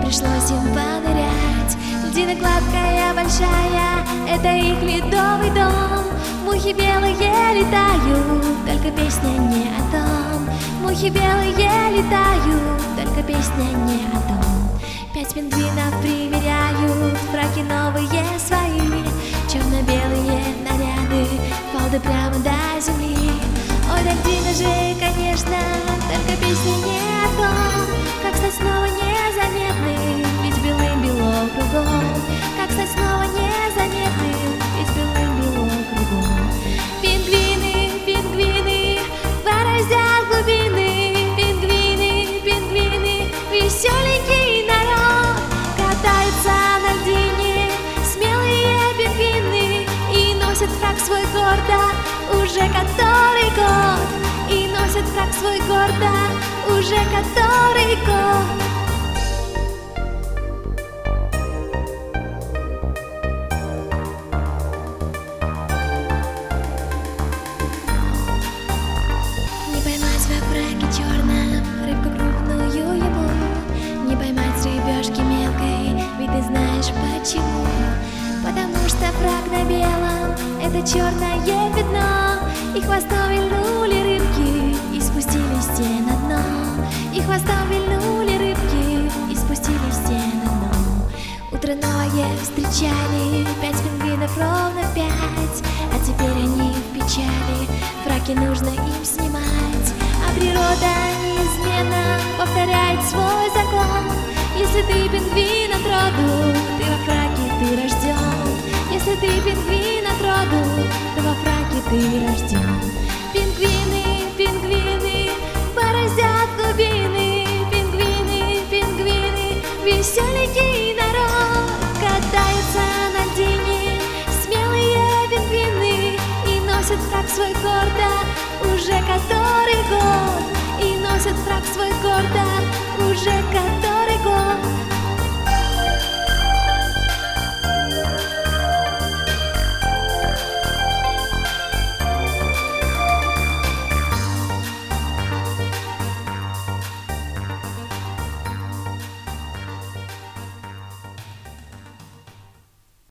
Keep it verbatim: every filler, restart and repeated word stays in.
пришлось им понырять. Льдина гладкая, большая, это их ледовый дом. Мухи белые летают, только песня не о том. Мухи белые летают, только песня не о том. Пять пингвинов примеряют фраки новые свои, черно-белые наряды, фалды прямо до земли. Ой, да Дина же, конечно, только песня не о том, как стать снова незаметным, ведь белым-бело кругом. Как стать снова незаметным, ведь белым-бело кругом. Пингвины, пингвины, бороздят глубины. Пингвины, пингвины, веселенький народ. Катаются на льдине смелые пингвины и носят фрак свой гордо уже который год. И носят фрак свой гордо уже который год. Не поймать во фраке черном рыбку крупную ему, не поймать с рыбешки мелкой, ведь ты знаешь почему. Потому что фрак на белом — это черное пятно, и хвостом вильнули рыбки и спустились все на дно. И хвостом вильнули рыбки и спустились все на дно. Утро новое встречали, пять пингвинов ровно пять, а теперь они в печали, фраки нужно им снимать. А природа неизменно повторяет свой закон. Если ты пингвин от роду, ты во фраке ты рожден. Если ты пингвин от роду, то во фраке ты рожден. Пингвины, пингвины, бороздят глубины. Пингвины, пингвины, веселенький народ. Катаются на льдине смелые пингвины и носят фрак свой гордо уже который год. И носят фрак свой гордо уже который